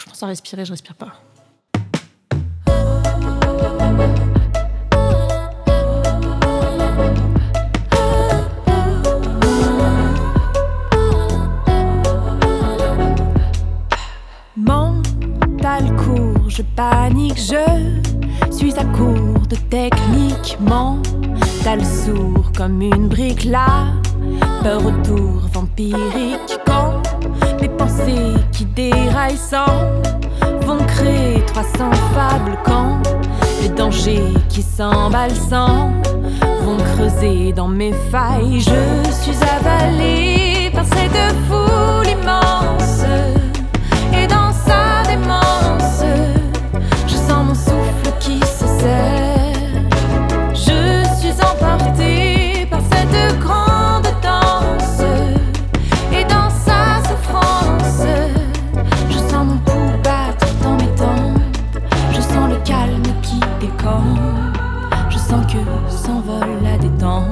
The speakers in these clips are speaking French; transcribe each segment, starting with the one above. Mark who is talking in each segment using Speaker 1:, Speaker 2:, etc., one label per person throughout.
Speaker 1: Je pense à respirer, je respire pas.
Speaker 2: Mental court, je panique, je suis à court de technique. Mental sourd comme une brique, la peur autour vampirique. Quand mes pensées qui déraillent sans vont créer 300 fables, quand les dangers qui s'emballent sans vont creuser dans mes failles. Je suis avalée par cette foule immense, et dans sa démence, je sens mon souffle qui se serre. Je suis emportée par cette grande danse, et dans sa souffrance, je sens mon pouls battre dans mes tempes. Je sens le calme qui décampe, je sens que s'envole la détente.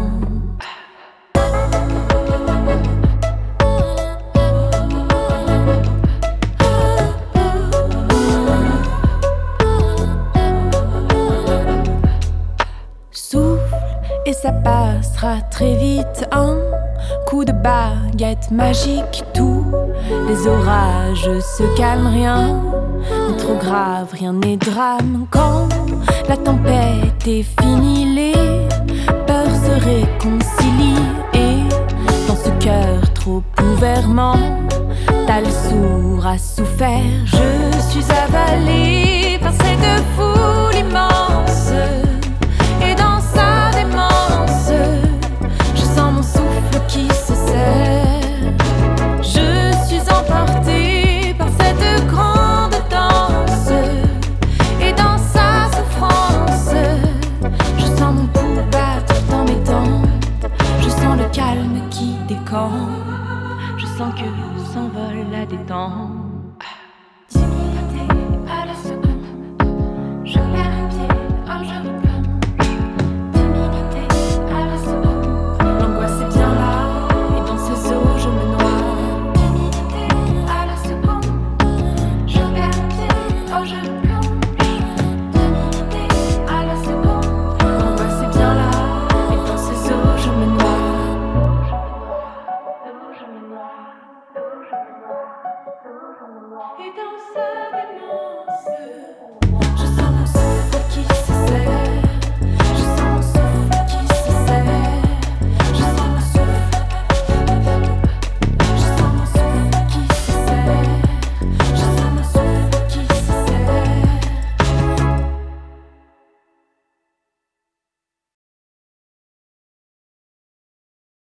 Speaker 2: Et ça passera très vite, un coup de baguette magique. Tous les orages se calment, rien n'est trop grave, rien n'est drame. Quand la tempête est finie, les peurs se réconcilient. Et dans ce cœur trop ouvert, mental sourd a souffert. Je suis avalée par cette foule immense, et dans sa démence, je sens mon souffle qui se serre. Je suis emportée par cette grande danse, et dans sa souffrance, je sens mon pouls battre dans mes tempes. Je sens le calme qui décampe, je sens que s'envole la détente. 10 minutes à la seconde, je perds pied, oh je replonge. 10 minutes à la seconde, l'angoisse est bien là, et dans ses eaux je me noie. 10 minutes à la seconde, je perds pied, oh je replonge. 10 minutes à la seconde, l'angoisse est bien là, et dans ses eaux je me noie. Et dans ça